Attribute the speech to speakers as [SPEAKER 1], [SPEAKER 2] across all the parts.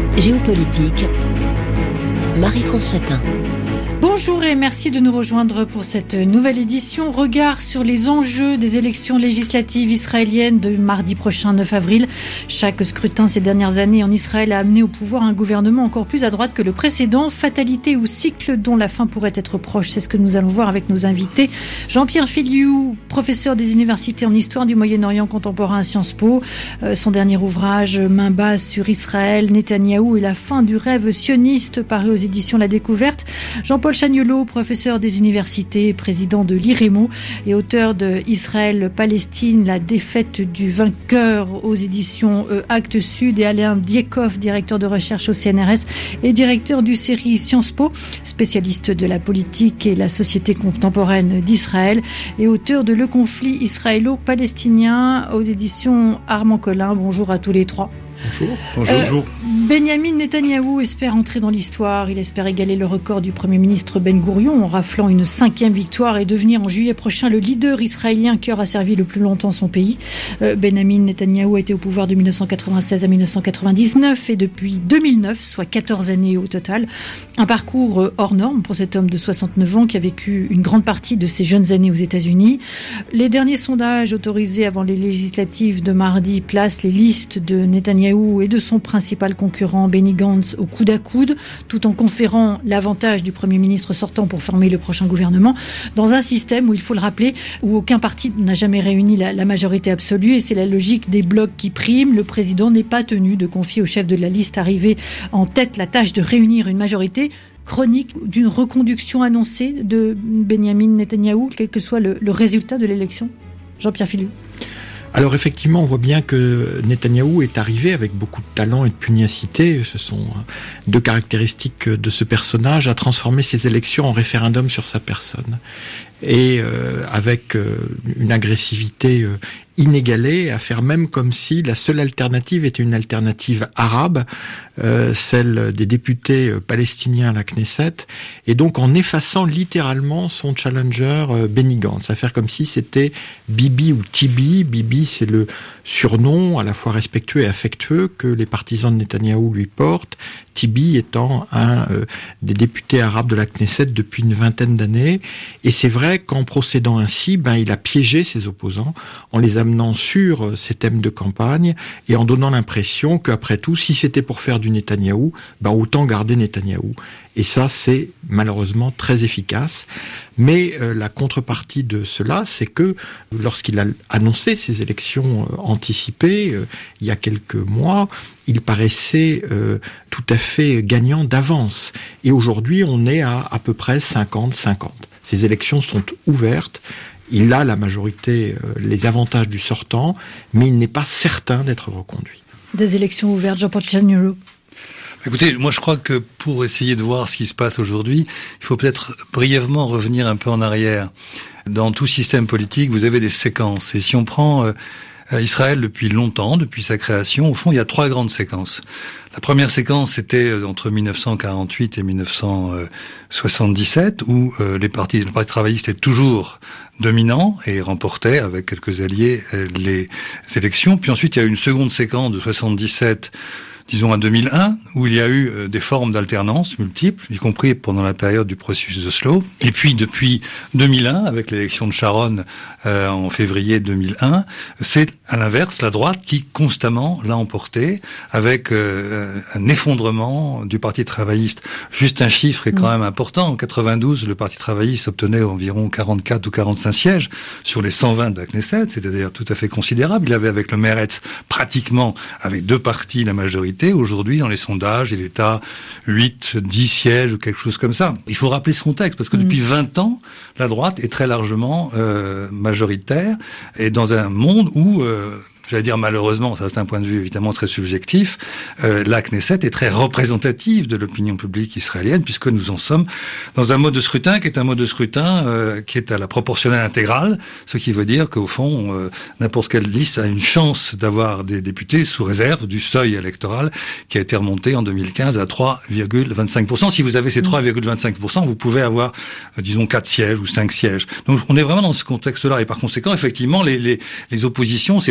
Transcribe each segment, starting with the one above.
[SPEAKER 1] Géopolitique, Marie-France Chatin.
[SPEAKER 2] Bonjour et merci de nous rejoindre pour cette nouvelle édition. Regard sur les enjeux des élections législatives israéliennes de mardi prochain 9 avril. Chaque scrutin ces dernières années en Israël a amené au pouvoir un gouvernement encore plus à droite que le précédent. Fatalité ou cycle dont la fin pourrait être proche, c'est ce que nous allons voir avec nos invités. Jean-Pierre Filiou, professeur des universités en histoire du Moyen-Orient contemporain à Sciences Po. Son dernier ouvrage, Main basse sur Israël, Netanyahou et la fin du rêve sioniste, paru aux éditions La Découverte. Jean-Paul Chagnolot, professeur des universités, président de l'IREMO et auteur de Israël-Palestine, la défaite du vainqueur aux éditions Actes Sud, et Alain Diekhoff, directeur de recherche au CNRS et directeur du série Sciences Po, spécialiste de la politique et la société contemporaine d'Israël et auteur de Le conflit israélo-palestinien aux éditions Armand Collin. Bonjour à tous les trois.
[SPEAKER 3] Bonjour. Bonjour.
[SPEAKER 2] Benyamin Netanyahou espère entrer dans l'histoire. Il espère égaler le record du Premier ministre Ben Gourion en raflant une 5e victoire et devenir en juillet prochain le leader israélien qui aura servi le plus longtemps son pays. Benyamin Netanyahou a été au pouvoir de 1996 à 1999 et depuis 2009, soit 14 années au total. Un parcours hors norme pour cet homme de 69 ans qui a vécu une grande partie de ses jeunes années aux États-Unis. Les derniers sondages autorisés avant les législatives de mardi placent les listes de Netanyahou et de son principal concurrent Benny Gantz au coude à coude, tout en conférant l'avantage du Premier ministre sortant pour former le prochain gouvernement, dans un système où, il faut le rappeler, où aucun parti n'a jamais réuni la majorité absolue, et c'est la logique des blocs qui prime. Le président n'est pas tenu de confier au chef de la liste arrivé en tête la tâche de réunir une majorité. Chronique d'une reconduction annoncée de Benyamin Netanyahou, quel que soit le résultat de l'élection. Jean-Pierre Filiou.
[SPEAKER 3] Alors effectivement, on voit bien que Netanyahou est arrivé avec beaucoup de talent et de pugnacité. Ce sont deux caractéristiques de ce personnage, à transformer ses élections en référendum sur sa personne. Et avec une agressivité inégalée, à faire même comme si la seule alternative était une alternative arabe, celle des députés palestiniens à la Knesset, et donc en effaçant littéralement son challenger Benny Gantz, à faire comme si c'était Bibi ou Tibi. Bibi, c'est le surnom à la fois respectueux et affectueux que les partisans de Netanyahou lui portent, Tibi étant un des députés arabes de la Knesset depuis une vingtaine d'années. Et c'est vrai qu'en procédant ainsi, il a piégé ses opposants en les amenant sur ces thèmes de campagne et en donnant l'impression qu'après tout, si c'était pour faire du Netanyahou, autant garder Netanyahou. Et ça, c'est malheureusement très efficace. Mais la contrepartie de cela, c'est que lorsqu'il a annoncé ces élections anticipées, il y a quelques mois, il paraissait tout à fait gagnant d'avance. Et aujourd'hui, on est à peu près 50-50. Ces élections sont ouvertes. Il a la majorité, les avantages du sortant, mais il n'est pas certain d'être reconduit.
[SPEAKER 2] Des élections ouvertes, Jean-Paul Chagnolot.
[SPEAKER 4] Écoutez, moi je crois que pour essayer de voir ce qui se passe aujourd'hui, il faut peut-être brièvement revenir un peu en arrière. Dans tout système politique, vous avez des séquences. Et si on prend Israël depuis longtemps, depuis sa création, au fond, il y a 3 grandes séquences. La première séquence, c'était entre 1948 et 1977, où le parti travailliste est toujours dominant et remportait, avec quelques alliés, les élections. Puis ensuite, il y a eu une seconde séquence de 77, disons à 2001, où il y a eu des formes d'alternance multiples, y compris pendant la période du processus d'Oslo. Et puis depuis 2001, avec l'élection de Sharon en février 2001, c'est à l'inverse la droite qui constamment l'a emporté, avec un effondrement du Parti travailliste. Juste un chiffre est quand même important. En 92, le Parti travailliste obtenait environ 44 ou 45 sièges sur les 120 de la Knesset, c'est-à-dire tout à fait considérable. Il avait avec le Meretz pratiquement, avec 2 partis, la majorité. Aujourd'hui, dans les sondages, il est à 8, 10 sièges ou quelque chose comme ça. Il faut rappeler ce contexte, parce que depuis 20 ans, la droite est très largement majoritaire, et dans un monde où j'allais dire malheureusement, ça c'est un point de vue évidemment très subjectif, la Knesset est très représentative de l'opinion publique israélienne, puisque nous en sommes dans un mode de scrutin qui est un mode de scrutin qui est à la proportionnelle intégrale, ce qui veut dire qu'au fond, n'importe quelle liste a une chance d'avoir des députés sous réserve du seuil électoral qui a été remonté en 2015 à 3,25%. Si vous avez ces 3,25%, vous pouvez avoir, disons, 4 sièges ou 5 sièges. Donc on est vraiment dans ce contexte-là, et par conséquent, effectivement, les oppositions, ces droites contre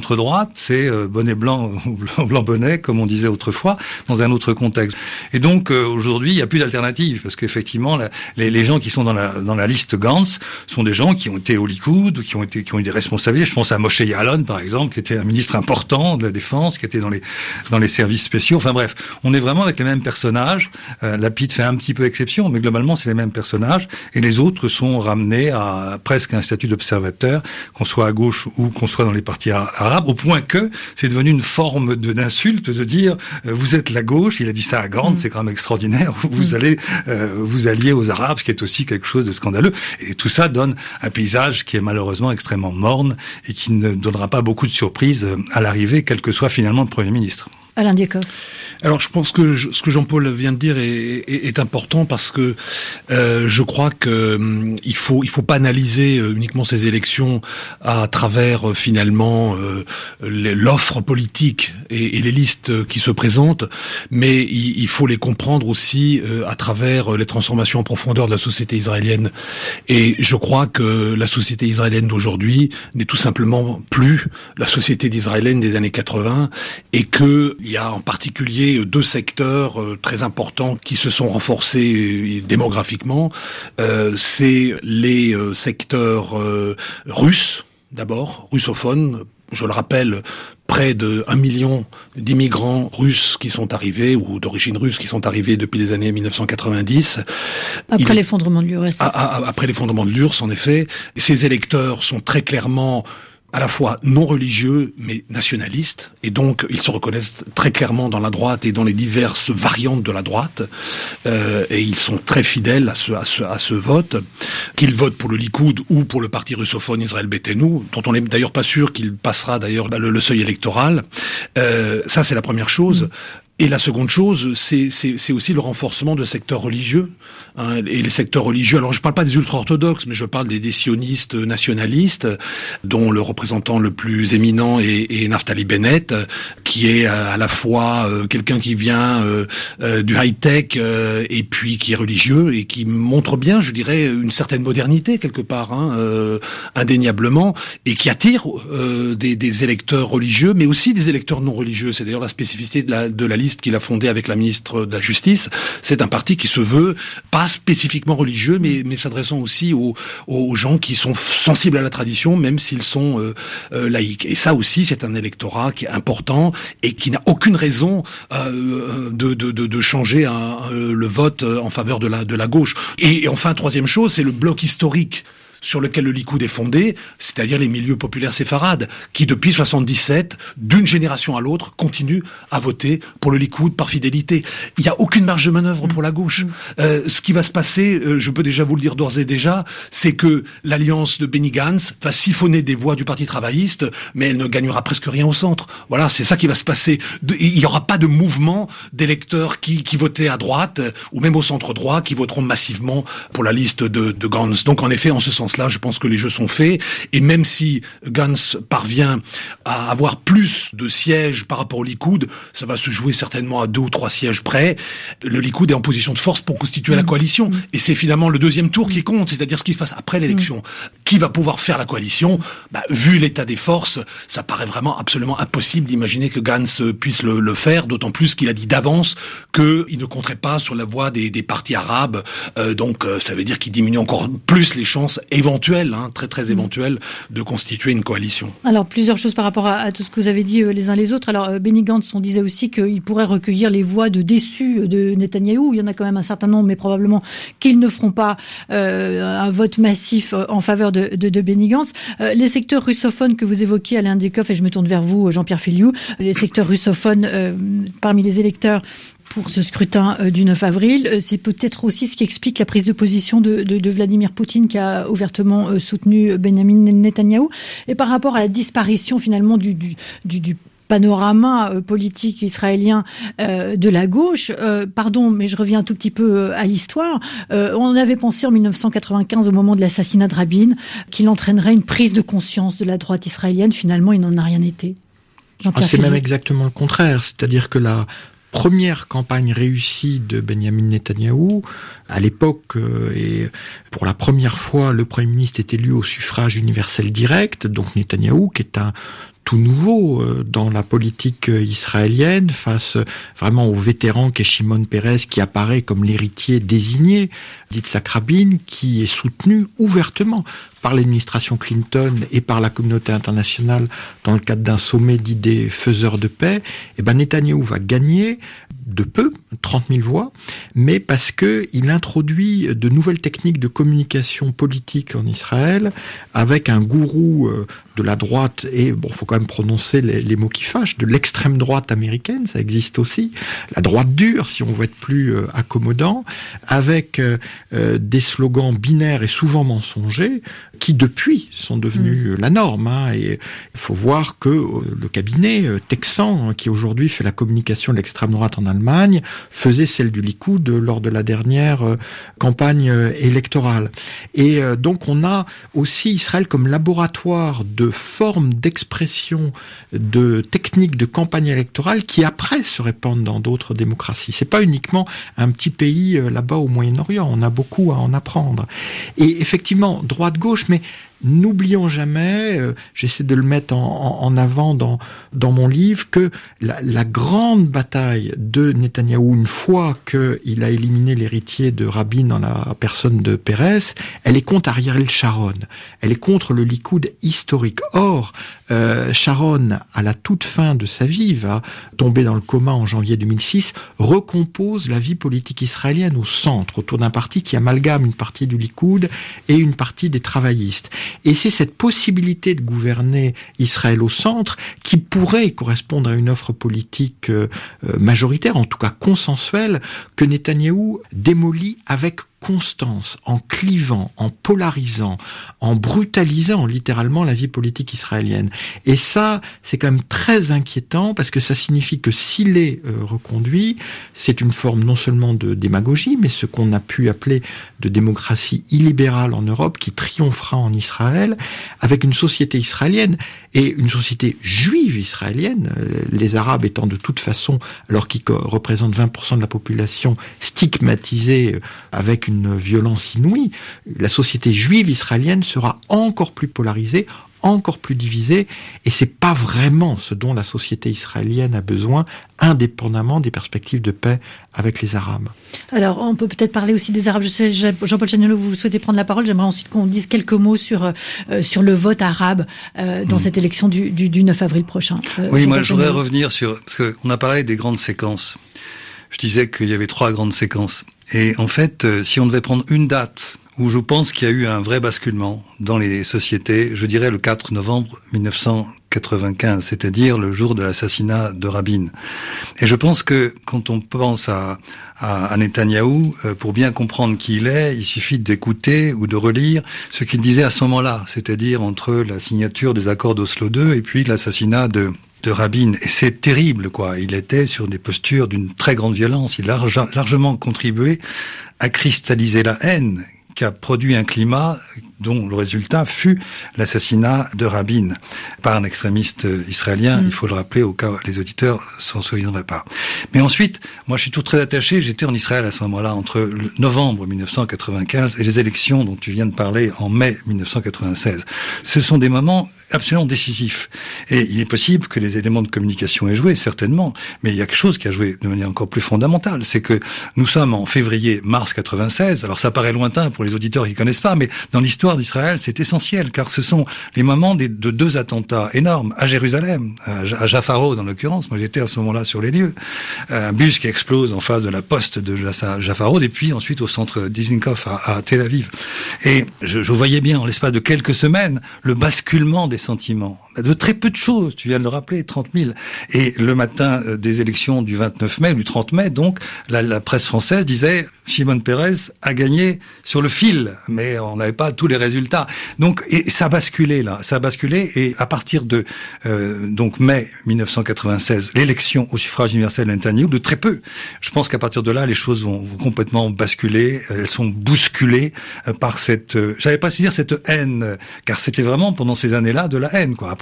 [SPEAKER 4] centre-droite, c'est bonnet blanc ou blanc bonnet, comme on disait autrefois, dans un autre contexte. Et donc aujourd'hui, il n'y a plus d'alternative, parce qu'effectivement, les gens qui sont dans la liste Gantz sont des gens qui ont été au Likoud, qui ont eu des responsabilités. Je pense à Moshe Ya'alon, par exemple, qui était un ministre important de la Défense, qui était dans les services spéciaux. Enfin bref, on est vraiment avec les mêmes personnages. Lapid fait un petit peu exception, mais globalement, c'est les mêmes personnages. Et les autres sont ramenés à presque un statut d'observateur, qu'on soit à gauche ou qu'on soit dans les partis arabes, au point que c'est devenu une forme d'insulte de dire vous êtes la gauche. Il a dit ça à Gantz, c'est quand même extraordinaire. Vous allez vous allier aux Arabes, ce qui est aussi quelque chose de scandaleux. Et tout ça donne un paysage qui est malheureusement extrêmement morne et qui ne donnera pas beaucoup de surprises à l'arrivée, quel que soit finalement le Premier ministre.
[SPEAKER 2] Alain Diekhoff.
[SPEAKER 5] Alors je pense que ce que Jean-Paul vient de dire est important parce que je crois que il faut pas analyser uniquement ces élections à travers finalement l'offre politique et les listes qui se présentent, mais il faut les comprendre aussi à travers les transformations en profondeur de la société israélienne. Et je crois que la société israélienne d'aujourd'hui n'est tout simplement plus la société d'israélienne des années 80 et que il y a en particulier deux secteurs très importants qui se sont renforcés démographiquement. C'est les secteurs russes, d'abord, russophones. Je le rappelle, près de 1 million d'immigrants russes qui sont arrivés, ou d'origine russe qui sont arrivés depuis les années 1990.
[SPEAKER 2] Après l'effondrement de l'URSS.
[SPEAKER 5] Après l'effondrement de l'URSS, en effet. Ces électeurs sont très clairement à la fois non religieux, mais nationalistes, et donc ils se reconnaissent très clairement dans la droite et dans les diverses variantes de la droite, et ils sont très fidèles à ce vote, qu'ils votent pour le Likoud ou pour le parti russophone Israël Beiteinu, dont on n'est d'ailleurs pas sûr qu'il passera d'ailleurs le seuil électoral. Ça, c'est la première chose. Et la seconde chose, c'est aussi le renforcement de secteurs religieux, hein, et les secteurs religieux. Alors, je parle pas des ultra-orthodoxes, mais je parle des sionistes nationalistes, dont le représentant le plus éminent est Naftali Bennett, qui est à la fois quelqu'un qui vient du high-tech et puis qui est religieux et qui montre bien, je dirais, une certaine modernité quelque part, hein, indéniablement, et qui attire des électeurs religieux, mais aussi des électeurs non religieux. C'est d'ailleurs la spécificité de la liste qu'il a fondée avec la ministre de la Justice. C'est un parti qui se veut pas spécifiquement religieux, mais s'adressant aussi aux gens qui sont sensibles à la tradition, même s'ils sont laïcs. Et ça aussi, c'est un électorat qui est important et qui n'a aucune raison de changer le vote en faveur de la gauche. Et enfin, troisième chose, c'est le bloc historique sur lequel le Likoud est fondé, c'est-à-dire les milieux populaires séfarades, qui depuis 77, d'une génération à l'autre, continuent à voter pour le Likoud par fidélité. Il n'y a aucune marge de manœuvre pour la gauche. Ce qui va se passer, je peux déjà vous le dire d'ores et déjà, c'est que l'alliance de Benny Gantz va siphonner des voix du Parti travailliste, mais elle ne gagnera presque rien au centre. Voilà, c'est ça qui va se passer. Il n'y aura pas de mouvement d'électeurs qui votaient à droite, ou même au centre droit, qui voteront massivement pour la liste de Gantz. Donc en effet, en ce sens là, je pense que les jeux sont faits, et même si Gantz parvient à avoir plus de sièges par rapport au Likoud, ça va se jouer certainement à 2 ou 3 sièges près. Le Likoud est en position de force pour constituer la coalition, et c'est finalement le deuxième tour qui compte, c'est-à-dire ce qui se passe après l'élection. Qui va pouvoir faire la coalition? Vu l'état des forces, ça paraît vraiment absolument impossible d'imaginer que Gantz puisse le faire, d'autant plus qu'il a dit d'avance qu'il ne compterait pas sur la voix des partis arabes, donc ça veut dire qu'il diminue encore plus les chances éventuelle, hein, très très éventuelle, de constituer une coalition.
[SPEAKER 2] Alors plusieurs choses par rapport à tout ce que vous avez dit les uns les autres. Alors Benny Gantz, on disait aussi qu'il pourrait recueillir les voix de déçus de Netanyahou. Il y en a quand même un certain nombre, mais probablement qu'ils ne feront pas un vote massif en faveur de Benny Gantz. Les secteurs russophones que vous évoquiez, Alain Diekhoff, et je me tourne vers vous, Jean-Pierre Filiou, les secteurs russophones parmi les électeurs pour ce scrutin du 9 avril. C'est peut-être aussi ce qui explique la prise de position de Vladimir Poutine, qui a ouvertement soutenu Benjamin Netanyahou. Et par rapport à la disparition finalement du panorama politique israélien de la gauche, pardon, mais je reviens un tout petit peu à l'histoire. On avait pensé en 1995, au moment de l'assassinat de Rabin, qu'il entraînerait une prise de conscience de la droite israélienne. Finalement, il n'en a rien été.
[SPEAKER 3] C'est même exactement le contraire. C'est-à-dire que la première campagne réussie de Benjamin Netanyahou, à l'époque, et pour la première fois, le Premier ministre est élu au suffrage universel direct, donc Netanyahou, qui est un tout nouveau dans la politique israélienne, face vraiment au vétéran qu'est Shimon Peres, qui apparaît comme l'héritier désigné d'Yitzhak Rabin, qui est soutenu ouvertement par l'administration Clinton et par la communauté internationale dans le cadre d'un sommet dit des faiseurs de paix. Et Netanyahou va gagner de peu, 30 000 voix, mais parce que il introduit de nouvelles techniques de communication politique en Israël, avec un gourou de la droite, et faut quand même prononcer les mots qui fâchent, de l'extrême droite américaine, ça existe aussi, la droite dure, si on veut être plus accommodant, avec des slogans binaires et souvent mensongers, qui depuis sont devenus la norme. Et il faut voir que le cabinet texan, qui aujourd'hui fait la communication de l'extrême droite en Allemagne, faisait celle du Likoud lors de la dernière campagne électorale. Et donc on a aussi Israël comme laboratoire de formes d'expression, de techniques de campagne électorale qui après se répandent dans d'autres démocraties. C'est pas uniquement un petit pays là-bas au Moyen-Orient, on a beaucoup à en apprendre. Et effectivement, droite-gauche, mais n'oublions jamais, j'essaie de le mettre en avant dans mon livre, que la grande bataille de Netanyahou, une fois qu'il a éliminé l'héritier de Rabin dans la personne de Peres, elle est contre Ariel Sharon. Elle est contre le Likoud historique. Or, Sharon, à la toute fin de sa vie, va tomber dans le coma en janvier 2006, recompose la vie politique israélienne au centre, autour d'un parti qui amalgame une partie du Likoud et une partie des travaillistes. Et c'est cette possibilité de gouverner Israël au centre qui pourrait correspondre à une offre politique majoritaire, en tout cas consensuelle, que Netanyahou démolit avec constance, en clivant, en polarisant, en brutalisant littéralement la vie politique israélienne. Et ça, c'est quand même très inquiétant parce que ça signifie que s'il est reconduit, c'est une forme non seulement de démagogie, mais ce qu'on a pu appeler de démocratie illibérale en Europe qui triomphera en Israël avec une société israélienne et une société juive israélienne, les Arabes étant de toute façon, alors qu'ils représentent 20% de la population, stigmatisés avec une violence inouïe. La société juive israélienne sera encore plus polarisée, encore plus divisée, et c'est pas vraiment ce dont la société israélienne a besoin, indépendamment des perspectives de paix avec les Arabes.
[SPEAKER 2] Alors, on peut peut-être parler aussi des Arabes. Je sais, Jean-Paul Chaniolo, vous souhaitez prendre la parole. J'aimerais ensuite qu'on dise quelques mots sur le vote arabe dans cette élection du 9 avril prochain.
[SPEAKER 4] Oui, moi, je voudrais revenir sur... Parce qu'on a parlé des grandes séquences. Je disais qu'il y avait 3 grandes séquences. Et en fait, si on devait prendre une date où je pense qu'il y a eu un vrai basculement dans les sociétés, je dirais le 4 novembre 1995, c'est-à-dire le jour de l'assassinat de Rabin. Et je pense que quand on pense à Netanyahou, pour bien comprendre qui il est, il suffit d'écouter ou de relire ce qu'il disait à ce moment-là, c'est-à-dire entre la signature des accords d'Oslo II et puis l'assassinat de Rabin. Et c'est terrible, quoi. Il était sur des postures d'une très grande violence. Il a largement contribué à cristalliser la haine qui a produit un climat dont le résultat fut l'assassinat de Rabin par un extrémiste israélien, il faut le rappeler au cas où les auditeurs s'en souviendraient pas. Mais ensuite, moi je suis tout très attaché, j'étais en Israël à ce moment-là, entre novembre 1995 et les élections dont tu viens de parler en mai 1996. Ce sont des moments absolument décisifs. Et il est possible que les éléments de communication aient joué, certainement, mais il y a quelque chose qui a joué de manière encore plus fondamentale, c'est que nous sommes en février-mars 96, alors ça paraît lointain pour les auditeurs qui connaissent pas, mais dans l'histoire d'Israël, c'est essentiel, car ce sont les moments de 2 attentats énormes à Jérusalem, à Jaffa Road en l'occurrence. Moi, j'étais à ce moment-là sur les lieux. Un bus qui explose en face de la poste de Jaffa Road, et puis ensuite au centre Dizengoff à Tel Aviv. Et je voyais bien, en l'espace de quelques semaines, le basculement des sentiments. De très peu de choses, tu viens de le rappeler, 30 000. Et le matin des élections du 29 mai, du 30 mai, donc, la presse française disait Shimon Peres a gagné sur le fil, mais on n'avait pas tous les résultats. Donc, et ça a basculé là, ça a basculé, et à partir de donc mai 1996, l'élection au suffrage universel de Netanyahou, de très peu. Je pense qu'à partir de là, les choses vont complètement basculer, elles sont bousculées par cette, j'allais pas dire cette haine, car c'était vraiment pendant ces années-là de la haine, quoi.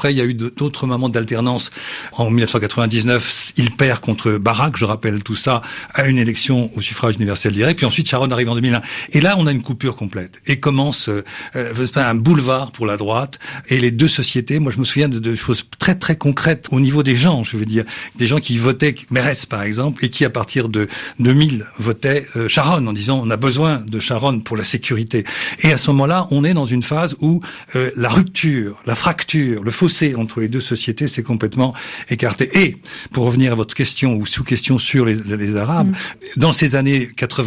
[SPEAKER 4] après, il y a eu d'autres moments d'alternance. En 1999, il perd contre Barak, je rappelle tout ça, à une élection au suffrage universel direct. Puis ensuite, Sharon arrive en 2001. Et là, on a une coupure complète. Et commence un boulevard pour la droite. Et les deux sociétés, moi je me souviens de choses très très concrètes au niveau des gens, je veux dire. Des gens qui votaient Meretz, par exemple, et qui, à partir de 2000, votaient Sharon, en disant on a besoin de Sharon pour la sécurité. Et à ce moment-là, on est dans une phase où la rupture, la fracture, le fossé entre les deux sociétés s'est complètement écarté. Et, pour revenir à votre question ou sous-question sur les Arabes, dans ces années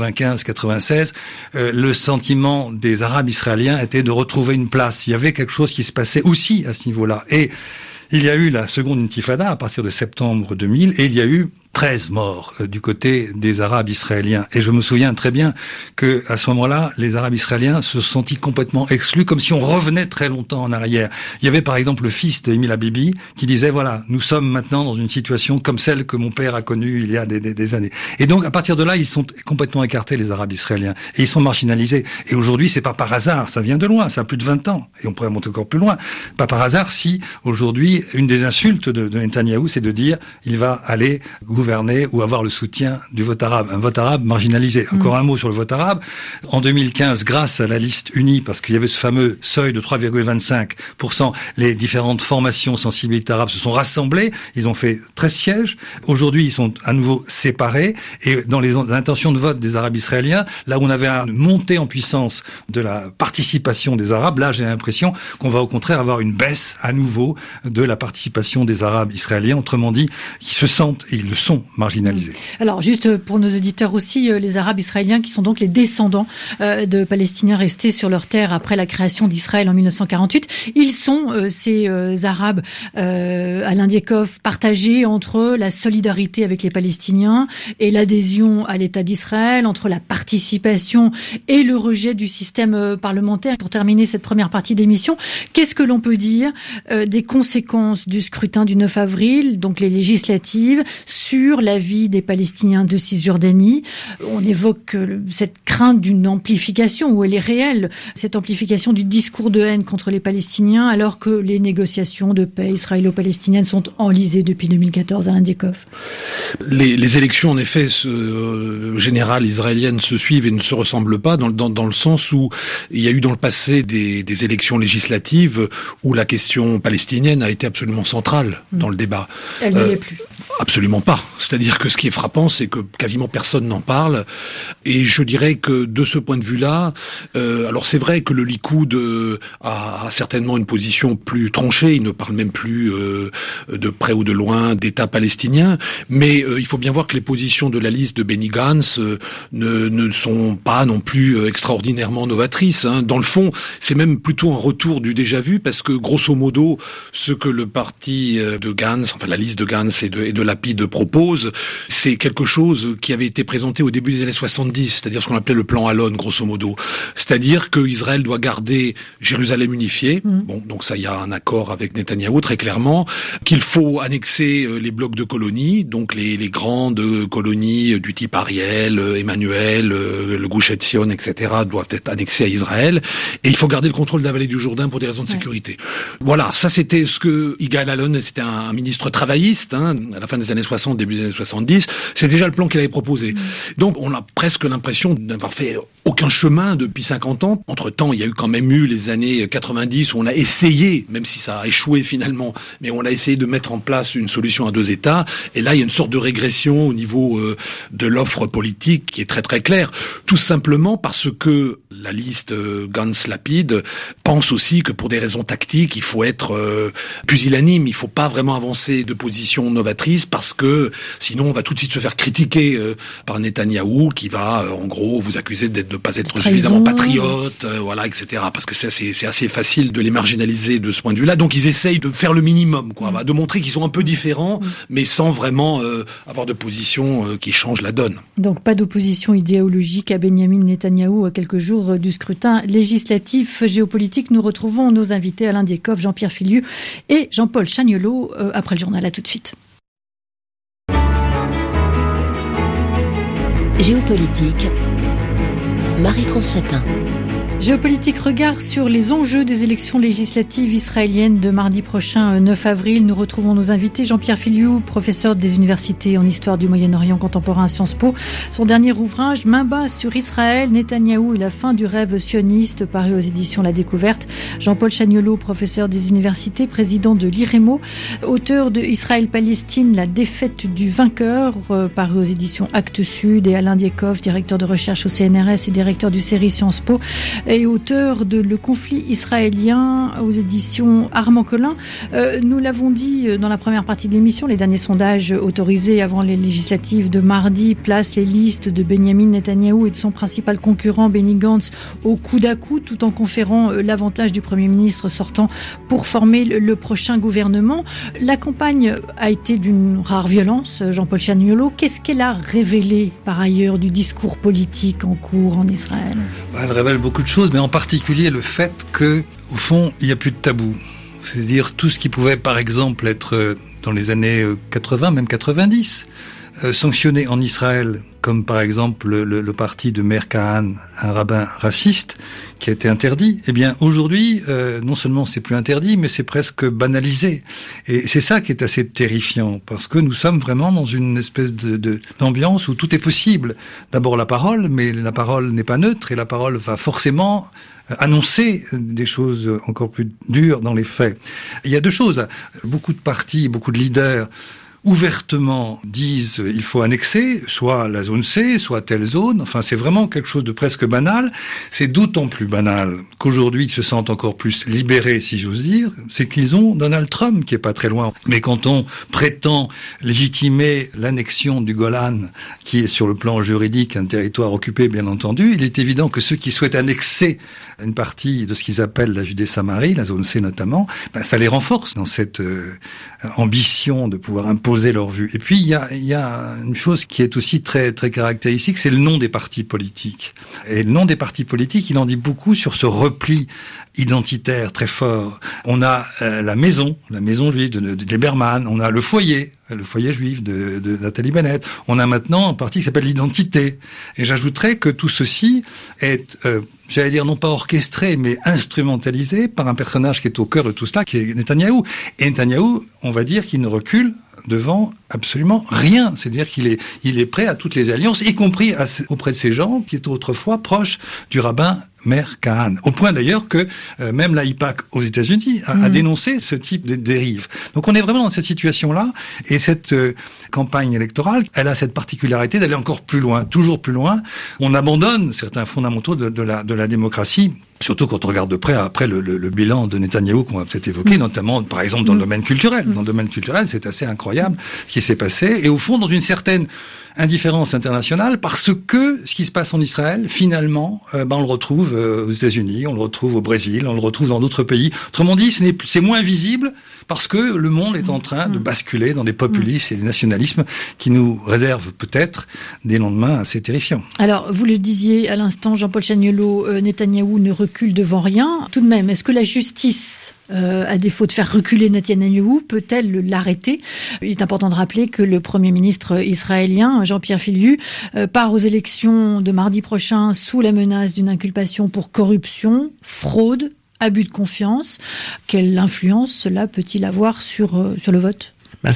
[SPEAKER 4] 95-96, le sentiment des Arabes israéliens était de retrouver une place. Il y avait quelque chose qui se passait aussi à ce niveau-là. Et il y a eu la seconde intifada à partir de septembre 2000, et il y a eu 13 morts du côté des Arabes israéliens. Et je me souviens très bien que à ce moment-là, les Arabes israéliens se sont sentis complètement exclus, comme si on revenait très longtemps en arrière. Il y avait par exemple le fils de Emile Habibi qui disait, voilà, nous sommes maintenant dans une situation comme celle que mon père a connue il y a des années. Et donc, à partir de là, ils sont complètement écartés, les Arabes israéliens. Et ils sont marginalisés. Et aujourd'hui, c'est pas par hasard, ça vient de loin, ça a plus de 20 ans. Et on pourrait monter encore plus loin. Pas par hasard si, aujourd'hui, une des insultes de Netanyahou, c'est de dire, il va aller gouverner ou avoir le soutien du vote arabe, un vote arabe marginalisé. Encore un mot sur le vote arabe. En 2015, grâce à la liste unie, parce qu'il y avait ce fameux seuil de 3,25%, les différentes formations sensibilités arabes se sont rassemblées, ils ont fait 13 sièges. Aujourd'hui, ils sont à nouveau séparés, et dans les intentions de vote des Arabes israéliens, là où on avait une montée en puissance de la participation des Arabes, là j'ai l'impression qu'on va au contraire avoir une baisse à nouveau de la participation des Arabes israéliens, autrement dit, qui se sentent, et ils le sont, marginalisés.
[SPEAKER 2] Alors, juste pour nos auditeurs aussi, les Arabes israéliens qui sont donc les descendants de Palestiniens restés sur leur terre après la création d'Israël en 1948, ils sont, ces Arabes, Alain Diekhoff, partagés entre la solidarité avec les Palestiniens et l'adhésion à l'État d'Israël, entre la participation et le rejet du système parlementaire. Pour terminer cette première partie d'émission, qu'est-ce que l'on peut dire des conséquences du scrutin du 9 avril, donc les législatives, sur la vie des Palestiniens de Cisjordanie? On évoque cette crainte d'une amplification, où elle est réelle, cette amplification du discours de haine contre les Palestiniens, alors que les négociations de paix israélo-palestiniennes sont enlisées depuis 2014. Alain Diekhoff.
[SPEAKER 5] Les élections, en effet, générales israéliennes se suivent et ne se ressemblent pas, dans le sens où il y a eu dans le passé des élections législatives où la question palestinienne a été absolument centrale dans le débat.
[SPEAKER 2] Elle ne l'est plus.
[SPEAKER 5] Absolument pas. C'est-à-dire que ce qui est frappant, c'est que quasiment personne n'en parle. Et je dirais que de ce point de vue-là, alors c'est vrai que le Likoud a certainement une position plus tranchée. Il ne parle même plus de près ou de loin d'État palestinien. Mais il faut bien voir que les positions de la liste de Benny Gantz ne sont pas non plus extraordinairement novatrices. Dans le fond, c'est même plutôt un retour du déjà-vu, parce que grosso modo, ce que le parti de Gantz, enfin la liste de Gantz et de Lapid propose, c'est quelque chose qui avait été présenté au début des années 70, c'est-à-dire ce qu'on appelait le plan Allon, grosso modo. C'est-à-dire que Israël doit garder Jérusalem unifiée. Bon, donc ça, il y a un accord avec Netanyahou, très clairement. Qu'il faut annexer les blocs de colonies, donc les grandes colonies du type Ariel, Emmanuel, le Gush Etzion, etc., doivent être annexées à Israël. Et il faut garder le contrôle de la vallée du Jourdain pour des raisons de sécurité. Voilà, ça c'était ce que Yigael Allon, c'était un ministre travailliste, à la fin des années 60, début des années 70, c'est déjà le plan qu'il avait proposé. Donc on a presque l'impression d'avoir fait aucun chemin depuis 50 ans. Entre-temps, il y a quand même eu les années 90 où on a essayé, même si ça a échoué finalement, mais on a essayé de mettre en place une solution à deux États. Et là, il y a une sorte de régression au niveau de l'offre politique qui est très très claire. Tout simplement parce que la liste Gantz-Lapid pense aussi que pour des raisons tactiques, il faut être pusillanime. Il faut pas vraiment avancer de position novatrice, parce que sinon on va tout de suite se faire critiquer par Netanyahou, qui va en gros vous accuser de ne pas être suffisamment patriote, voilà, etc. Parce que c'est assez facile de les marginaliser de ce point de vue-là. Donc ils essayent de faire le minimum, quoi, de montrer qu'ils sont un peu différents, mais sans vraiment avoir de position qui change la donne.
[SPEAKER 2] Donc pas d'opposition idéologique à Benyamin Netanyahou à quelques jours du scrutin législatif. Géopolitique, nous retrouvons nos invités Alain Diekhoff, Jean-Pierre Filiu et Jean-Paul Chagnolot après le journal. À tout de suite.
[SPEAKER 1] Géopolitique, Marie-France Chatin.
[SPEAKER 2] Géopolitique, regard sur les enjeux des élections législatives israéliennes de mardi prochain, 9 avril. Nous retrouvons nos invités. Jean-Pierre Filiou, professeur des universités en histoire du Moyen-Orient contemporain à Sciences Po. Son dernier ouvrage, Main basse sur Israël, Netanyahou et la fin du rêve sioniste, paru aux éditions La Découverte. Jean-Paul Chagnolot, professeur des universités, président de l'IREMO, auteur de Israël-Palestine, la défaite du vainqueur, paru aux éditions Actes Sud, et Alain Diekhoff, directeur de recherche au CNRS et directeur du série Sciences Po, et auteur de Le conflit israélien aux éditions Armand Collin. Nous l'avons dit dans la première partie de l'émission, les derniers sondages autorisés avant les législatives de mardi placent les listes de Benyamin Netanyahou et de son principal concurrent Benny Gantz au coude à coude, tout en conférant l'avantage du Premier ministre sortant pour former le prochain gouvernement. La campagne a été d'une rare violence, Jean-Paul Chagnolot. Qu'est-ce qu'elle a révélé par ailleurs du discours politique en cours en Israël ?
[SPEAKER 4] Elle révèle beaucoup de choses, mais en particulier le fait que, au fond, il n'y a plus de tabou. C'est-à-dire tout ce qui pouvait, par exemple, être dans les années 80, même 90, sanctionné en Israël, comme par exemple le parti de Meir Kahane, un rabbin raciste, qui a été interdit. Eh bien, aujourd'hui, non seulement c'est plus interdit, mais c'est presque banalisé. Et c'est ça qui est assez terrifiant, parce que nous sommes vraiment dans une espèce d'ambiance où tout est possible. D'abord la parole, mais la parole n'est pas neutre, et la parole va forcément annoncer des choses encore plus dures dans les faits. Il y a deux choses. Beaucoup de partis, beaucoup de leaders ouvertement disent il faut annexer soit la zone C, soit telle zone. Enfin, c'est vraiment quelque chose de presque banal. C'est d'autant plus banal qu'aujourd'hui ils se sentent encore plus libérés, si j'ose dire. C'est qu'ils ont Donald Trump qui est pas très loin. Mais quand on prétend légitimer l'annexion du Golan, qui est sur le plan juridique un territoire occupé, bien entendu, il est évident que ceux qui souhaitent annexer une partie de ce qu'ils appellent la Judée-Samarie, la zone C notamment, ça les renforce dans cette ambition de pouvoir imposer leur vue. Et puis il y a une chose qui est aussi très très caractéristique, c'est le nom des partis politiques. Et le nom des partis politiques, il en dit beaucoup sur ce repli identitaire très fort. On a la maison juive de Lieberman, on a le foyer juif de Nathalie Bennett. On a maintenant un parti qui s'appelle l'Identité. Et j'ajouterais que tout ceci est, j'allais dire non pas orchestré, mais instrumentalisé par un personnage qui est au cœur de tout cela, qui est Netanyahou. Et Netanyahou, on va dire qu'il ne recule devant absolument rien. C'est-à-dire qu'il est prêt à toutes les alliances, y compris auprès de ces gens qui étaient autrefois proches du rabbin Meir Kahane. Au point d'ailleurs que même l'AIPAC aux États-Unis a dénoncé ce type de dérive. Donc on est vraiment dans cette situation-là, et cette campagne électorale, elle a cette particularité d'aller encore plus loin, toujours plus loin. On abandonne certains fondamentaux de la démocratie. Surtout quand on regarde de près après le bilan de Netanyahou qu'on va peut-être évoquer, notamment par exemple dans le domaine culturel. Dans le domaine culturel, c'est assez incroyable ce qui s'est passé, et au fond dans une certaine indifférence internationale, parce que ce qui se passe en Israël, finalement, on le retrouve aux États-Unis, on le retrouve au Brésil, on le retrouve dans d'autres pays. Autrement dit, c'est moins visible parce que le monde est en train de basculer dans des populismes et des nationalismes qui nous réservent peut-être des lendemains assez terrifiants.
[SPEAKER 2] Alors, vous le disiez à l'instant, Jean-Paul Chagnolot, Netanyahou ne recule devant rien. Tout de même, est-ce que la justice, à défaut de faire reculer Netanyahou, peut-elle l'arrêter ? Il est important de rappeler que le Premier ministre israélien, Jean-Pierre Filiu, part aux élections de mardi prochain sous la menace d'une inculpation pour corruption, fraude, abus de confiance. Quelle influence cela peut-il avoir sur le vote ?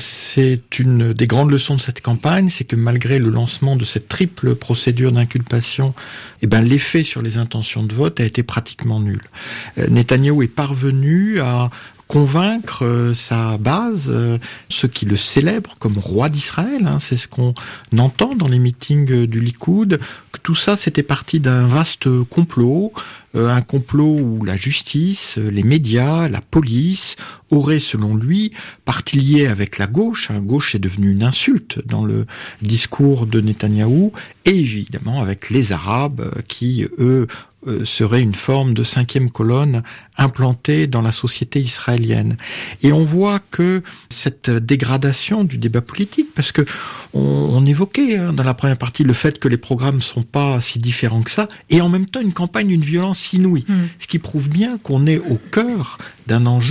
[SPEAKER 3] C'est une des grandes leçons de cette campagne, c'est que malgré le lancement de cette triple procédure d'inculpation, l'effet sur les intentions de vote a été pratiquement nul. Netanyahou est parvenu à convaincre sa base, ceux qui le célèbrent comme roi d'Israël, c'est ce qu'on entend dans les meetings du Likoud, que tout ça c'était parti d'un vaste complot, un complot où la justice, les médias, la police auraient, selon lui, parti lié avec la gauche. Gauche est devenue une insulte dans le discours de Netanyahou, et évidemment avec les Arabes qui, eux, serait une forme de cinquième colonne implantée dans la société israélienne. Et on voit que cette dégradation du débat politique, parce que on évoquait dans la première partie le fait que les programmes sont pas si différents que ça, et en même temps une campagne d'une violence inouïe, ce qui prouve bien qu'on est au cœur d'un enjeu de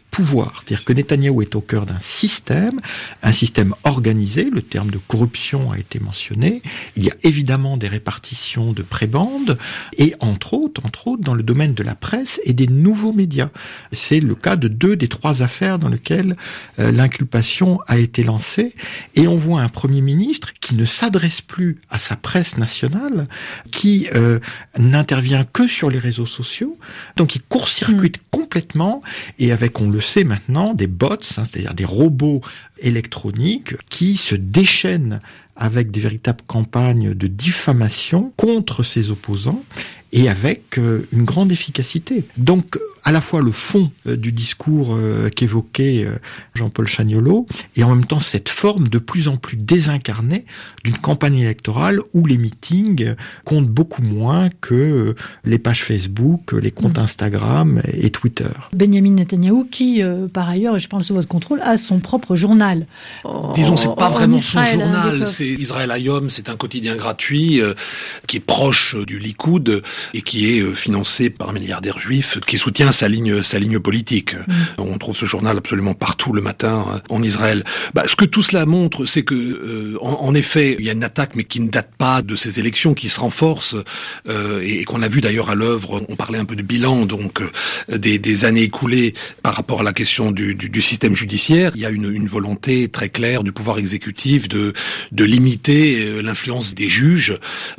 [SPEAKER 3] pouvoir. C'est-à-dire que Netanyahou est au cœur d'un système, un système organisé, le terme de corruption a été mentionné, il y a évidemment des répartitions de prébendes, et entre autres, dans le domaine de la presse et des nouveaux médias. C'est le cas de 2 des 3 affaires dans lesquelles l'inculpation a été lancée, et on voit un Premier ministre qui ne s'adresse plus à sa presse nationale, qui n'intervient que sur les réseaux sociaux, donc il court-circuite complètement, et avec, on le sait maintenant, des bots, c'est-à-dire des robots électroniques qui se déchaînent avec des véritables campagnes de diffamation contre ses opposants, et avec une grande efficacité. Donc, à la fois le fond du discours qu'évoquait Jean-Paul Chagnollaud, et en même temps cette forme de plus en plus désincarnée d'une campagne électorale où les meetings comptent beaucoup moins que les pages Facebook, les comptes Instagram et Twitter.
[SPEAKER 2] Benyamin Netanyahou, qui, par ailleurs, je parle sous votre contrôle, a son propre journal.
[SPEAKER 5] Disons, c'est pas vraiment
[SPEAKER 2] Israël,
[SPEAKER 5] son journal, c'est Israël Hayom, c'est un quotidien gratuit qui est proche du Likoud, et qui est financé par un milliardaire juif qui soutient sa ligne politique. On trouve ce journal absolument partout le matin en Israël. Ce que tout cela montre, c'est que en effet, il y a une attaque, mais qui ne date pas de ces élections, qui se renforce et qu'on a vu d'ailleurs à l'œuvre. On parlait un peu de bilan, donc des années écoulées par rapport à la question du système judiciaire. Il y a une volonté très claire du pouvoir exécutif de limiter l'influence des juges,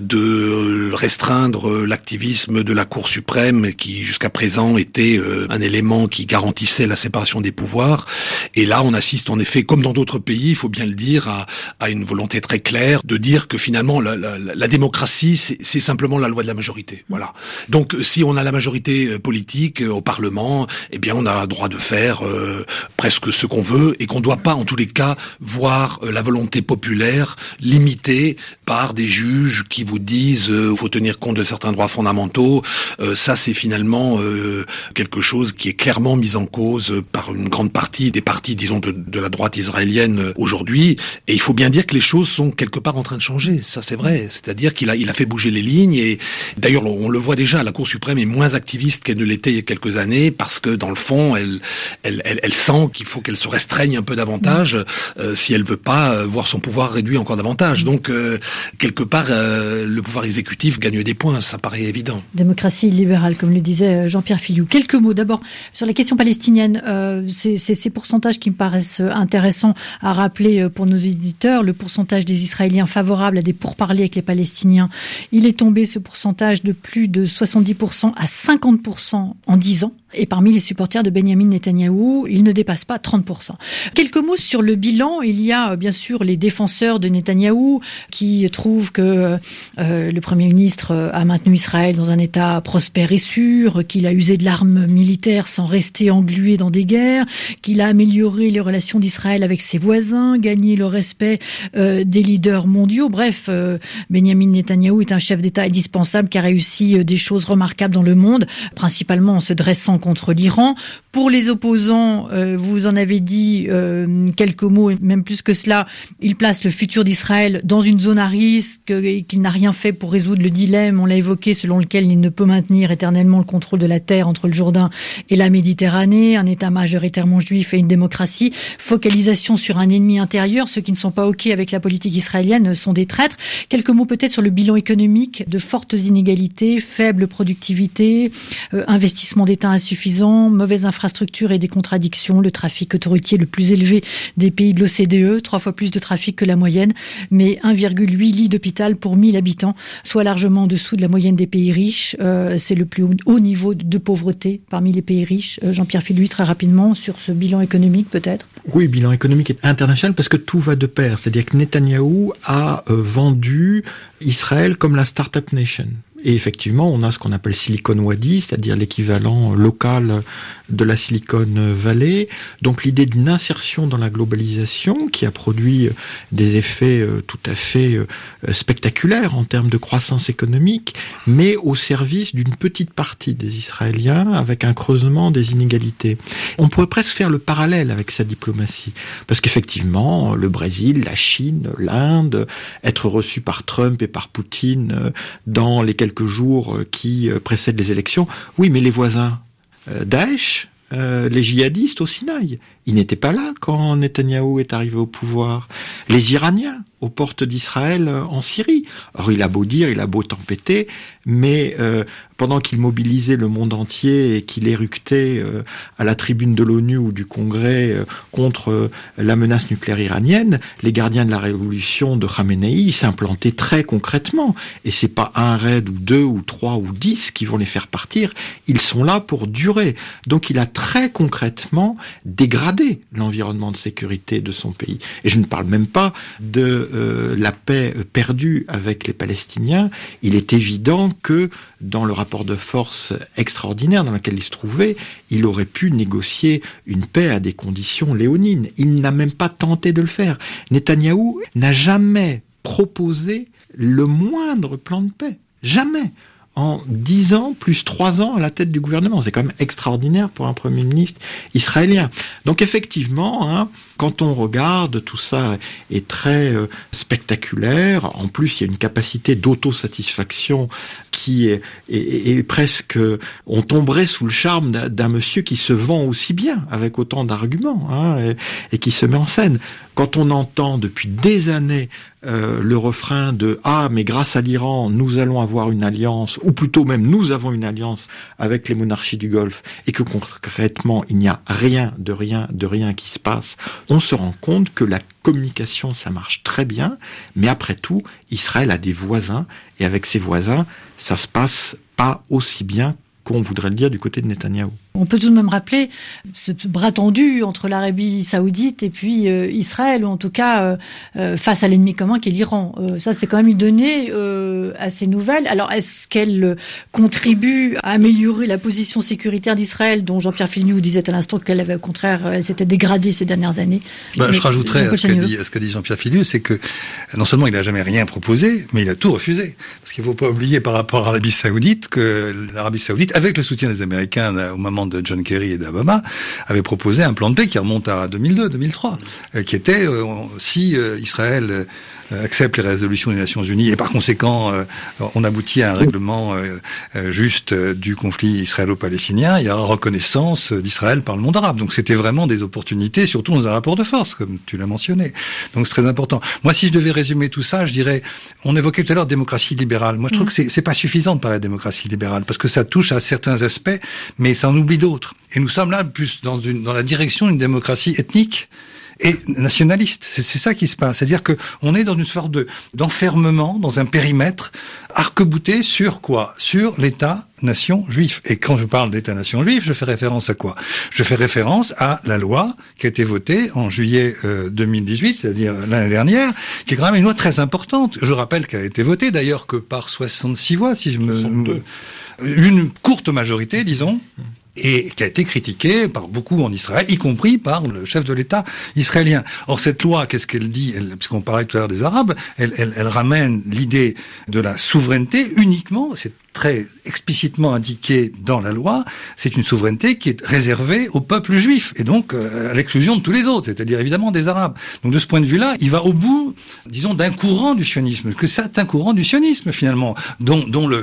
[SPEAKER 5] de restreindre l'activisme de la Cour suprême qui jusqu'à présent était un élément qui garantissait la séparation des pouvoirs. Et là, on assiste en effet, comme dans d'autres pays, il faut bien le dire, à une volonté très claire de dire que finalement la démocratie, c'est simplement la loi de la majorité. Voilà. Donc, si on a la majorité politique au Parlement, eh bien, on a le droit de faire presque ce qu'on veut, et qu'on ne doit pas, en tous les cas, voir la volonté populaire limitée par des juges qui vous disent faut tenir compte de certains droits fondamentaux. Ça, c'est finalement quelque chose qui est clairement mis en cause par une grande partie des partis, disons, de la droite israélienne aujourd'hui. Et il faut bien dire que les choses sont quelque part en train de changer. Ça, c'est vrai. C'est-à-dire qu'il a fait bouger les lignes. Et d'ailleurs, on le voit déjà, la Cour suprême est moins activiste qu'elle ne l'était il y a quelques années, parce que dans le fond, elle sent qu'il faut qu'elle se restreigne un peu davantage si elle veut pas voir son pouvoir réduit encore davantage. Donc, quelque part, le pouvoir exécutif gagne des points. Ça paraît évident.
[SPEAKER 2] Démocratie libérale, comme le disait Jean-Pierre Filiou. Quelques mots d'abord sur la question palestinienne. Ces pourcentages qui me paraissent intéressants à rappeler pour nos éditeurs. Le pourcentage des Israéliens favorables à des pourparlers avec les Palestiniens, il est tombé, ce pourcentage, de plus de 70% à 50% en 10 ans. Et parmi les supporters de Benyamin Netanyahou, il ne dépasse pas 30%. Quelques mots sur le bilan. Il y a bien sûr les défenseurs de Netanyahou qui trouvent que le Premier ministre a maintenu Israël dans un état prospère et sûr, qu'il a usé de l'arme militaire sans rester englué dans des guerres, qu'il a amélioré les relations d'Israël avec ses voisins, gagné le respect des leaders mondiaux. Bref, Benyamin Netanyahou est un chef d'État indispensable qui a réussi des choses remarquables dans le monde, principalement en se dressant contre l'Iran. Pour les opposants, vous en avez dit quelques mots, et même plus que cela, il place le futur d'Israël dans une zone à risque et qu'il n'a rien fait pour résoudre le dilemme, on l'a évoqué, selon lequel il ne peut maintenir éternellement le contrôle de la terre entre le Jourdain et la Méditerranée, un État majoritairement juif et une démocratie. Focalisation sur un ennemi intérieur, ceux qui ne sont pas OK avec la politique israélienne sont des traîtres. Quelques mots peut-être sur le bilan économique, de fortes inégalités, faible productivité, investissement d'État insuffisant, mauvaise infrastructure et des contradictions, le trafic autoroutier le plus élevé des pays de l'OCDE, 3 fois plus de trafic que la moyenne, mais 1,8 lit d'hôpital pour 1000 habitants, soit largement en dessous de la moyenne des pays riches. C'est le plus haut niveau de pauvreté parmi les pays riches. Jean-Pierre Filiou, très rapidement, sur ce bilan économique peut-être.
[SPEAKER 3] Oui, bilan économique international, parce que tout va de pair. C'est-à-dire que Netanyahou a vendu Israël comme la Startup Nation. Et effectivement, on a ce qu'on appelle Silicon Wadi, c'est-à-dire l'équivalent local de la Silicon Valley. Donc l'idée d'une insertion dans la globalisation qui a produit des effets tout à fait spectaculaires en termes de croissance économique, mais au service d'une petite partie des Israéliens avec un creusement des inégalités. On pourrait presque faire le parallèle avec sa diplomatie, parce qu'effectivement, le Brésil, la Chine, l'Inde, être reçu par Trump et par Poutine dans les quelques jours qui précèdent les élections. Oui, mais les voisins, Daesh, les djihadistes au Sinaï. Il n'était pas là quand Netanyahou est arrivé au pouvoir. Les Iraniens aux portes d'Israël en Syrie. Alors il a beau dire, il a beau tempêter, mais pendant qu'il mobilisait le monde entier et qu'il éructait à la tribune de l'ONU ou du Congrès contre la menace nucléaire iranienne, les gardiens de la révolution de Khamenei s'implantaient très concrètement. Et c'est pas un raid ou 2 ou 3 ou 10 qui vont les faire partir. Ils sont là pour durer. Donc il a très concrètement dégradé l'environnement de sécurité de son pays. Et je ne parle même pas de la paix perdue avec les Palestiniens. Il est évident que dans le rapport de force extraordinaire dans lequel il se trouvait, il aurait pu négocier une paix à des conditions léonines. Il n'a même pas tenté de le faire. Netanyahou n'a jamais proposé le moindre plan de paix. Jamais. En 10 ans, plus 3 ans à la tête du gouvernement. C'est quand même extraordinaire pour un Premier ministre israélien. Donc effectivement, quand on regarde, tout ça est très spectaculaire. En plus, il y a une capacité d'autosatisfaction qui est presque... On tomberait sous le charme d'un monsieur qui se vend aussi bien, avec autant d'arguments, et qui se met en scène. Quand on entend depuis des années le refrain de « Ah, mais grâce à l'Iran, nous allons avoir une alliance », ou plutôt même « Nous avons une alliance avec les monarchies du Golfe », et que concrètement, il n'y a rien qui se passe, on se rend compte que la communication, ça marche très bien, mais après tout, Israël a des voisins, et avec ses voisins, ça se passe pas aussi bien qu'on voudrait le dire du côté de Netanyahou.
[SPEAKER 2] On peut tout de même rappeler ce bras tendu entre l'Arabie Saoudite et puis Israël, ou en tout cas face à l'ennemi commun qui est l'Iran. Ça, c'est quand même une donnée assez nouvelle. Alors, est-ce qu'elle contribue à améliorer la position sécuritaire d'Israël, dont Jean-Pierre Filliou disait à l'instant qu'elle avait au contraire, elle s'était dégradée ces dernières années?
[SPEAKER 4] Je rajouterais à ce qu'a dit Jean-Pierre Filliou, c'est que non seulement il n'a jamais rien proposé, mais il a tout refusé. Parce qu'il ne faut pas oublier par rapport à l'Arabie Saoudite que l'Arabie Saoudite, avec le soutien des Américains au moment de John Kerry et d'Obama, avait proposé un plan de paix qui remonte à 2002-2003, qui était si Israël accepte les résolutions des Nations Unies et par conséquent on aboutit à un règlement juste du conflit israélo-palestinien, il y aura reconnaissance d'Israël par le monde arabe. Donc c'était vraiment des opportunités, surtout dans un rapport de force, comme tu l'as mentionné. Donc c'est très important. Moi, si je devais résumer tout ça, je dirais, on évoquait tout à l'heure démocratie libérale. Moi, je trouve que c'est pas suffisant de parler de démocratie libérale, parce que ça touche à certains aspects, mais ça en oublie d'autres. Et nous sommes là plus dans la direction d'une démocratie ethnique et nationaliste. C'est ça qui se passe. C'est-à-dire que on est dans une sorte d'enfermement, dans un périmètre arc-bouté sur quoi? Sur l'État-nation juif. Et quand je parle d'État-nation juif, je fais référence à quoi? Je fais référence à la loi qui a été votée en juillet 2018, c'est-à-dire l'année dernière, qui est quand même une loi très importante. Je rappelle qu'elle a été votée d'ailleurs que par 66 voix, si je me... Une courte majorité, disons, et qui a été critiquée par beaucoup en Israël, y compris par le chef de l'État israélien. Or, cette loi, qu'est-ce qu'elle dit? Puisqu'on parlait tout à l'heure des Arabes, elle ramène l'idée de la souveraineté uniquement, c'est très explicitement indiqué dans la loi, c'est une souveraineté qui est réservée au peuple juif, et donc à l'exclusion de tous les autres, c'est-à-dire évidemment des Arabes. Donc de ce point de vue-là, il va au bout, disons, d'un courant du sionisme, que c'est un courant du sionisme finalement, dont le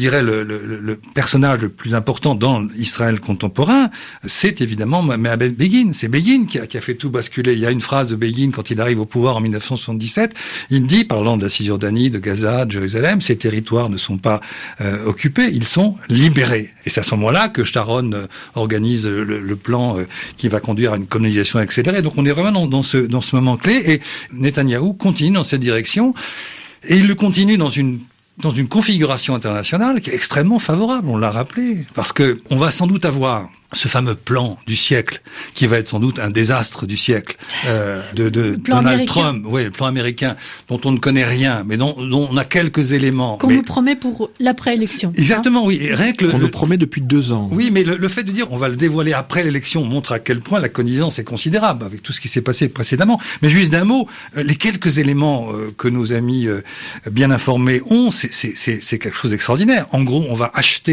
[SPEAKER 4] personnage le plus important dans Israël contemporain, c'est évidemment Mehmet Begin. C'est Begin qui a fait tout basculer. Il y a une phrase de Begin quand il arrive au pouvoir en 1977, il dit, parlant de la Cisjordanie, de Gaza, de Jérusalem, ces territoires ne sont pas occupés, ils sont libérés. Et c'est à ce moment-là que Sharon organise le plan qui va conduire à une colonisation accélérée. Donc on est vraiment dans ce moment clé, et Netanyahou continue dans cette direction, et il le continue dans une configuration internationale qui est extrêmement favorable, on l'a rappelé, parce que on va sans doute avoir ce fameux plan du siècle, qui va être sans doute un désastre du siècle, de Donald Trump, oui, le plan américain, dont on ne connaît rien, mais dont on a quelques éléments.
[SPEAKER 2] Qu'on nous promet pour l'après-élection.
[SPEAKER 4] Exactement, oui. Et rien que
[SPEAKER 3] qu'on nous promet depuis 2 ans.
[SPEAKER 4] Oui, mais le fait de dire on va le dévoiler après l'élection montre à quel point la connivence est considérable avec tout ce qui s'est passé précédemment. Mais juste d'un mot, les quelques éléments que nos amis bien informés ont, c'est quelque chose d'extraordinaire. En gros, on va acheter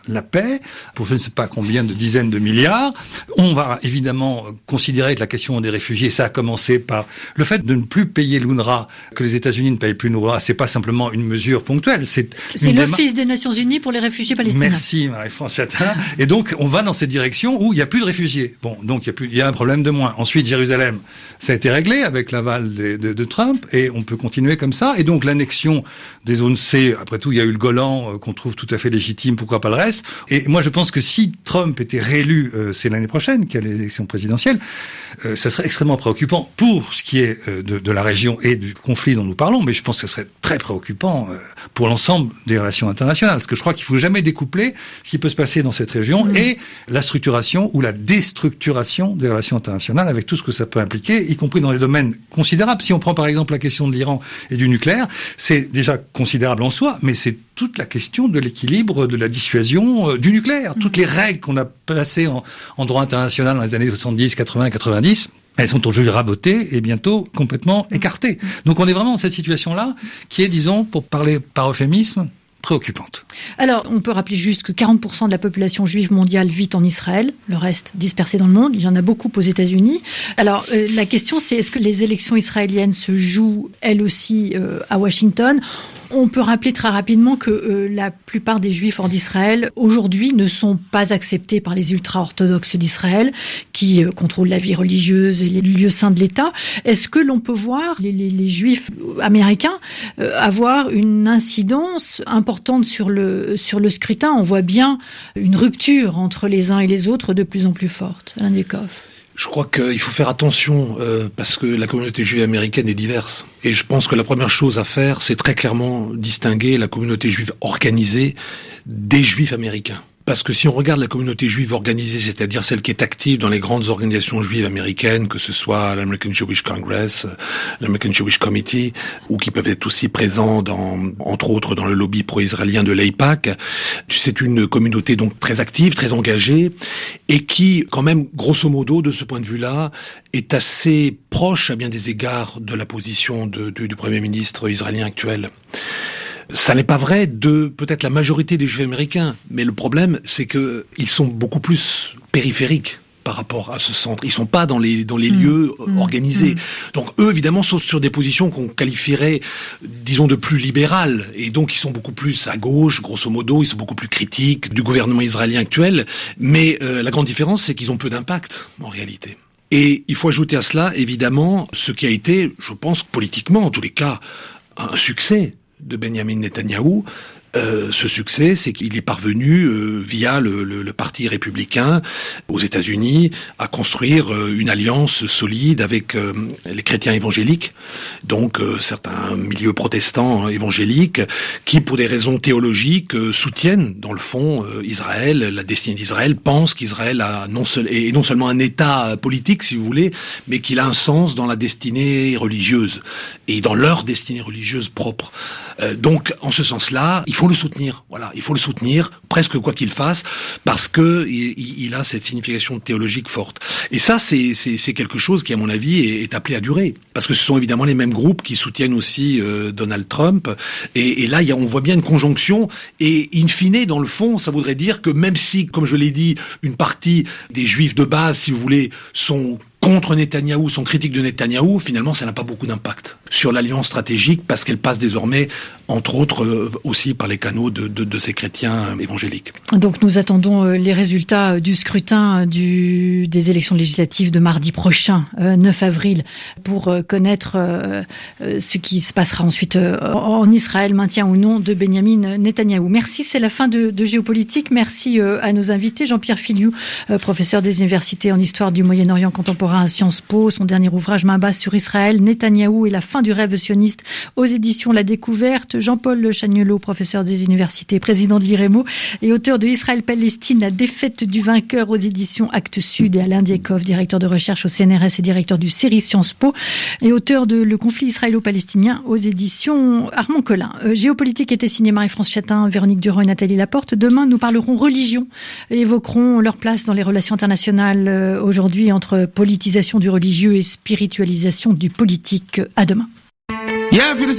[SPEAKER 4] la paix pour je ne sais pas combien de dizaines de milliards. On va évidemment considérer que la question des réfugiés, ça a commencé par le fait de ne plus payer l'UNRWA, que les États-Unis ne payent plus l'UNRWA, c'est pas simplement une mesure ponctuelle, c'est
[SPEAKER 2] l'Office des Nations Unies pour les réfugiés palestiniens.
[SPEAKER 4] Merci Marie-France Chatin. Et donc on va dans cette direction où il n'y a plus de réfugiés. Bon, donc il y a un problème de moins. Ensuite Jérusalem, ça a été réglé avec l'aval de Trump et on peut continuer comme ça. Et donc l'annexion des zones C, après tout il y a eu le Golan qu'on trouve tout à fait légitime, pourquoi pas le reste. Et moi je pense que si Trump était réélu, c'est l'année prochaine qu'il y a l'élection présidentielle, ça serait extrêmement préoccupant pour ce qui est de la région et du conflit dont nous parlons, mais je pense que ça serait très préoccupant pour l'ensemble des relations internationales, parce que je crois qu'il faut jamais découpler ce qui peut se passer dans cette région et la structuration ou la déstructuration des relations internationales avec tout ce que ça peut impliquer, y compris dans les domaines considérables. Si on prend par exemple la question de l'Iran et du nucléaire, c'est déjà considérable en soi, mais c'est toute la question de l'équilibre, de la dissuasion du nucléaire. Toutes les règles qu'on a placées en droit international dans les années 70, 80, 90, elles sont aujourd'hui rabotées et bientôt complètement écartées. Donc on est vraiment dans cette situation-là qui est, disons, pour parler par euphémisme, préoccupante.
[SPEAKER 2] Alors, on peut rappeler juste que 40% de la population juive mondiale vit en Israël, le reste dispersé dans le monde. Il y en a beaucoup aux États-Unis. Alors, la question, c'est est-ce que les élections israéliennes se jouent, elles aussi, à Washington ? On peut rappeler très rapidement que la plupart des Juifs hors d'Israël, aujourd'hui, ne sont pas acceptés par les ultra-orthodoxes d'Israël, qui contrôlent la vie religieuse et les lieux saints de l'État. Est-ce que l'on peut voir les Juifs américains avoir une incidence importante sur le scrutin ? On voit bien une rupture entre les uns et les autres de plus en plus forte. Alain Diekhoff.
[SPEAKER 5] Je crois qu'il faut faire attention parce que la communauté juive américaine est diverse. Et je pense que la première chose à faire, c'est très clairement distinguer la communauté juive organisée des juifs américains. Parce que si on regarde la communauté juive organisée, c'est-à-dire celle qui est active dans les grandes organisations juives américaines, que ce soit l'American Jewish Congress, l'American Jewish Committee, ou qui peuvent être aussi présents entre autres dans le lobby pro-israélien de l'AIPAC, c'est une communauté donc très active, très engagée, et qui, quand même, grosso modo, de ce point de vue-là, est assez proche à bien des égards de la position du Premier ministre israélien actuel. Ça n'est pas vrai de peut-être la majorité des Juifs américains, mais le problème, c'est que ils sont beaucoup plus périphériques par rapport à ce centre. Ils sont pas dans les lieux organisés. Donc eux, évidemment, sont sur des positions qu'on qualifierait, disons, de plus libérales. Et donc, ils sont beaucoup plus à gauche, grosso modo. Ils sont beaucoup plus critiques du gouvernement israélien actuel. Mais la grande différence, c'est qu'ils ont peu d'impact, en réalité. Et il faut ajouter à cela, évidemment, ce qui a été, je pense, politiquement, en tous les cas, un succès de Benjamin Netanyahou. Ce succès, c'est qu'il est parvenu, via le parti républicain aux États-Unis, à construire une alliance solide avec les chrétiens évangéliques, donc certains milieux protestants évangéliques, qui, pour des raisons théologiques, soutiennent, dans le fond, Israël, la destinée d'Israël, pensent qu'Israël a non seulement un État politique, si vous voulez, mais qu'il a un sens dans la destinée religieuse, et dans leur destinée religieuse propre. Donc, en ce sens-là, il faut le soutenir. Voilà, il faut le soutenir, presque quoi qu'il fasse, parce que il a cette signification théologique forte. Et ça, c'est quelque chose qui, à mon avis, est appelé à durer, parce que ce sont évidemment les mêmes groupes qui soutiennent aussi Donald Trump. Et là, on voit bien une conjonction. Et in fine, dans le fond, ça voudrait dire que même si, comme je l'ai dit, une partie des Juifs de base, si vous voulez, sont contre Netanyahou, sont critiques de Netanyahou, finalement, ça n'a pas beaucoup d'impact sur l'alliance stratégique, parce qu'elle passe désormais, entre autres, aussi par les canaux de ces chrétiens évangéliques. Donc
[SPEAKER 2] nous attendons les résultats du scrutin des élections législatives de mardi prochain, 9 avril, pour connaître ce qui se passera ensuite en Israël, maintien ou non de Benjamin Netanyahou. Merci, c'est la fin de Géopolitique. Merci à nos invités. Jean-Pierre Filiou, professeur des universités en histoire du Moyen-Orient contemporain à Sciences Po, son dernier ouvrage Main basse sur Israël, Netanyahou et la fin du rêve sioniste aux éditions La Découverte. Jean-Paul Chagnolot, professeur des universités, président de l'IREMO et auteur de Israël-Palestine, la défaite du vainqueur aux éditions Actes Sud, et Alain Diekhoff, directeur de recherche au CNRS et directeur du CERI Sciences Po et auteur de Le conflit israélo-palestinien aux éditions Armand Collin. Géopolitique était signé Marie-France Chatin, Véronique Durand et Nathalie Laporte. Demain, nous parlerons religion et évoquerons leur place dans les relations internationales aujourd'hui entre politisation du religieux et spiritualisation du politique. À demain.